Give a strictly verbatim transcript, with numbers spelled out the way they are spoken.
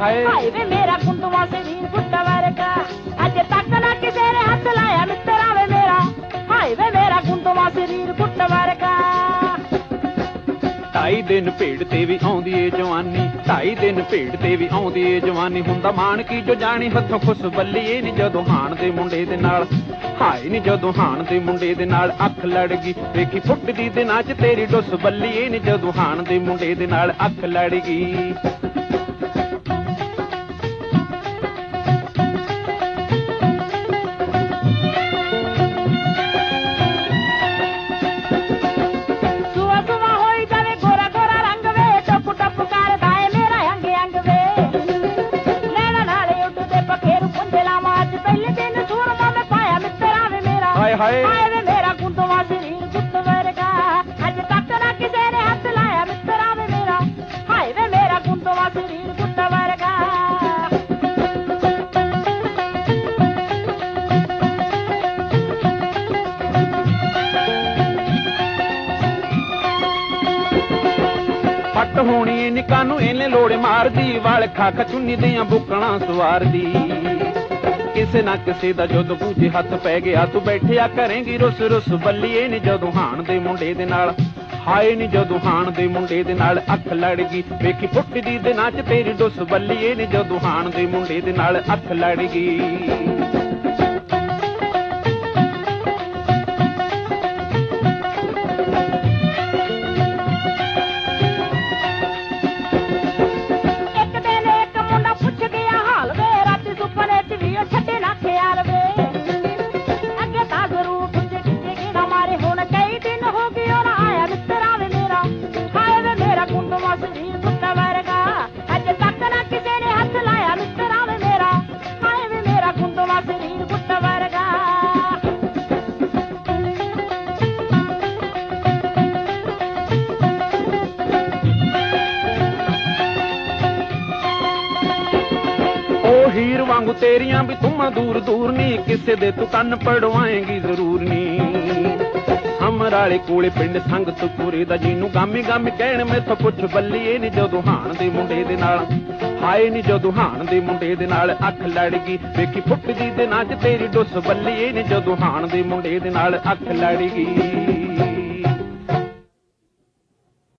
ਹਾਏ ਹਾਏ ਵੇ ਮੇਰਾ ਕੁੰਦਵਾ ਸਰੀਰ ਗੁੱਟ ਵਰਗਾ ਅੱਜ ਤੱਕ ਨਾ ਕਿਸੇ ਨੇ ਹੱਥ ਲਾਇਆ ਮਿੱਤਰਾ ਵੇ ਮੇਰਾ ਹਾਏ ਵੇ ਮੇਰਾ ਕੁੰਦਵਾ ਸਰੀਰ ਗੁੱਟ ਵਰਗਾ ਢਾਈ ਦਿਨ ਭੇਡ ਤੇ ਵੀ ਆਉਂਦੀ ਏ ਜਵਾਨੀ ਢਾਈ ਦਿਨ ਭੇਡ ਤੇ ਵੀ ਆਉਂਦੀ ਏ ਜਵਾਨੀ ਹੁੰਦਾ ਮਾਣ ਕੀ ਜੋ ਜਾਣੀ ਹੱਥੋਂ ਖੁਸ਼ ਬੱਲੀਏ ਨੀ ਜਦੋਂ ਹਾਣ ਦੇ ਮੁੰਡੇ ਦੇ ਨਾਲ ਹਾਏ ਨੀ ਜਦੋਂ ਹਾਣ ਦੇ ਮੁੰਡੇ ਦੇ ਨਾਲ ਅੱਖ ਲੜ ਗਈ ਵੇਖੀ ਫੁੱਟਦੀ ਦਿਨਾਂ ਚ ਤੇਰੀ ਡੁੱਸ ਬੱਲੀਏ ਨੀ ਜਦੋਂ ਹਾਣ ਦੇ ਮੁੰਡੇ ਦੇ ਨਾਲ ਅੱਖ ਲੜ ਗਈ ਹਾਏ ਹਾਏ ਵੇ ਮੇਰਾ ਕੁੰਦਵਾ ਸਰੀਰ ਗੁੱਟ ਵਰਗਾ ਅੱਜ ਤੱਕ ਨਾ ਕਿਸੇ ਨੇ ਹੱਥ ਲਾਇਆ ਮਿੱਤਰਾ ਵੇ ਮੇਰਾ ਹਾਏ ਵੇ ਮੇਰਾ ਕੁੰਦਵਾ ਸਰੀਰ ਗੁੱਟ ਵਰਗਾ ਪੱਟ ਹੋਣੀ ਨਿੱਕਾ ਨੂੰ ਇਹਨੇ ਲੋੜੇ ਮਾਰਦੀ ਵਾਲ ਖਾ ਚੁੰਨੀ ਦੀਆਂ ਬੁੱਕਣਾ ਸਵਾਰਦੀ ਕਿਸੇ ਨਾ ਕਿਸੇ ਦਾ ਜਦੋਂ ਬੂਝੇ ਹੱਥ ਪੈ ਗਿਆ ਤੂੰ ਬੈਠਿਆ ਕਰੇਂਗੀ ਰੁੱਸ ਰੁੱਸ ਬੱਲੀਏ ਨੀ ਜਦੋਂ ਹਾਣ ਦੇ ਮੁੰਡੇ ਦੇ ਨਾਲ ਹਾਏ ਨੀ ਜਦੋਂ ਹਾਣ ਦੇ ਮੁੰਡੇ ਦੇ ਨਾਲ ਅੱਖ ਲੜ ਗਈ ਵੇਖੀ ਫੁੱਟਦੀ ਦਿਨਾਂ ਚ ਤੇਰੀ ਡੁੱਸ ਬੱਲੀਏ ਨੀ ਜਦੋਂ ਹਾਣ ਦੇ ਮੁੰਡੇ ਦੇ ਨਾਲ ਅੱਖ ਲੜ ਗਈ ਹੀਰ ਵਾਂਗੂ ਤੇਰੀਆਂ ਵੀ ਤੁਮਾਂ ਦੂਰ ਦੂਰ ਨੀ ਕਿਸੇ ਦੇ ਤੂੰ ਕੰਨ ਪੜਵਾਏਂਗੀ ਜ਼ਰੂਰ ਨੀ ਹਮਰਾਲੇ ਕੋਲੇ ਪਿੰਡ ਸੰਗਤ ਪੂਰੇ ਦਾ ਜਿਹਨੂੰ ਗਾਮੀ ਗਾਮੀ ਕਹਿਣ ਮੈਥੋਂ ਪੁੱਛ ਬੱਲੀਏ ਨੀ ਜਦੋਂ ਹਾਣ ਦੇ ਮੁੰਡੇ ਦੇ ਨਾਲ ਹਾਏ ਨੀ ਜਦੋਂ ਹਾਣ ਦੇ ਮੁੰਡੇ ਦੇ ਨਾਲ ਅੱਖ ਲੜ ਗਈ ਵੇਖੀ ਫੁੱਟਦੀ ਦਿਨਾਂ ਚ ਤੇਰੀ ਡੁੱਸ ਬੱਲੀਏ ਨੀ ਜਦੋਂ ਹਾਣ ਦੇ ਮੁੰਡੇ ਦੇ ਨਾਲ ਅੱਖ ਲੜ ਗਈ